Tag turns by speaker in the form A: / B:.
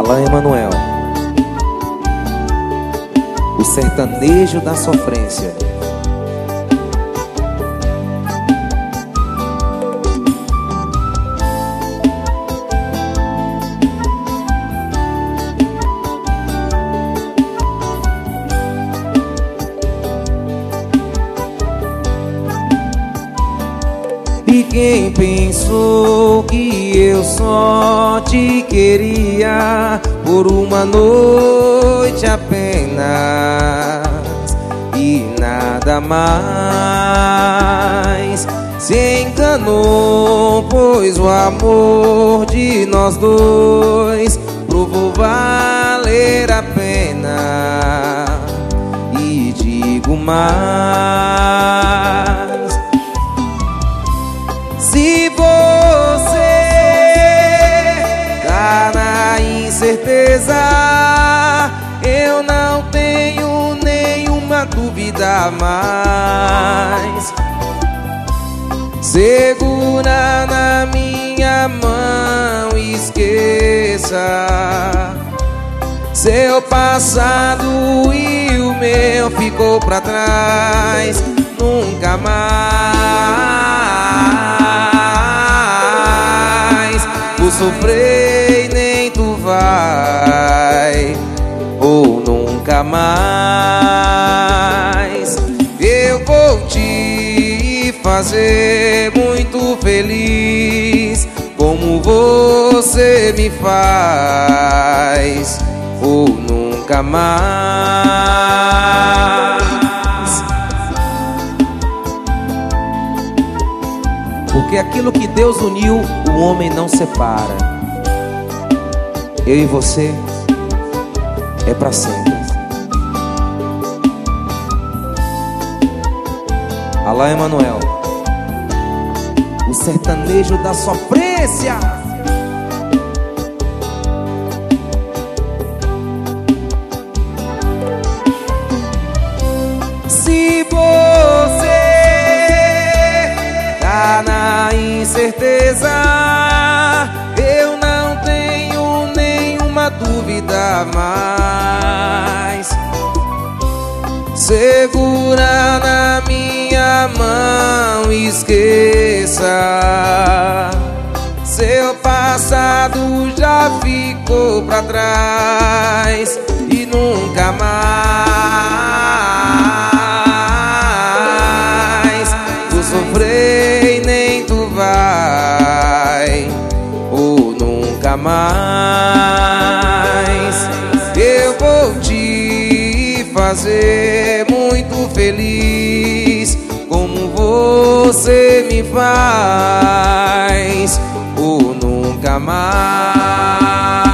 A: Alain Emanuel, o sertanejo da sofrência. E quem pensou que eu só te queria por uma noite apenas e nada mais, se enganou, pois o amor de nós dois provou valer a pena. E digo mais: se você tá na incerteza, eu não tenho nenhuma dúvida mais. Segura na minha mão, esqueça seu passado e o meu ficou pra trás. Nunca mais vou sofrer, nem tu vai, ou nunca mais. Eu vou te fazer muito feliz, como você me faz, ou nunca mais. Porque aquilo que Deus uniu, o homem não separa. Eu e você é pra sempre. Alain Emanuel, o sertanejo da sofrência. Se você tá na incerteza, eu não tenho nenhuma dúvida mais. Segura na minha mão, esqueça seu passado, já ficou pra trás e nunca mais vou sofrer, nem tu vai, ou nunca mais. Eu vou te fazer muito feliz, como você me faz, ou nunca mais.